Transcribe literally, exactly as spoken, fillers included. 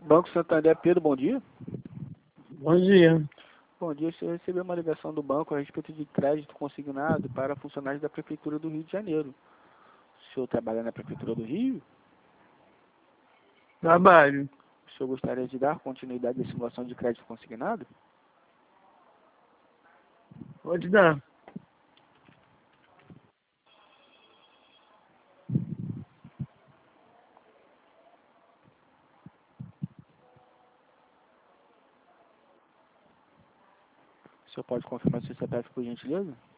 Banco Santander, Pedro, bom dia. Bom dia. Bom dia, você recebeu uma ligação do banco a respeito de crédito consignado para funcionários da Prefeitura do Rio de Janeiro. O senhor trabalha na Prefeitura do Rio? Trabalho. O senhor gostaria de dar continuidade à simulação de crédito consignado? Pode dar. O senhor pode confirmar seu C P F, por gentileza?